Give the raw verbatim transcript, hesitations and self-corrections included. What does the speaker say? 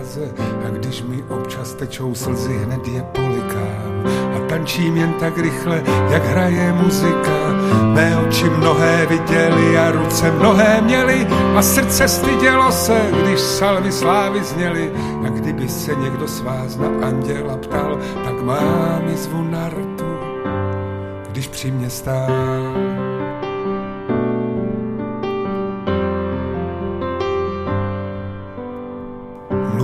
sváze a když mi občas tečou slzy, hned je polikám a tančím jen tak rychle, jak hraje muzika. Mé oči mnohé viděli a ruce mnohé měli a srdce stydělo se, když salvy slávy zněly. A kdyby se někdo z vás na anděla ptal, tak mám jizvu na rtu, když při mě stál.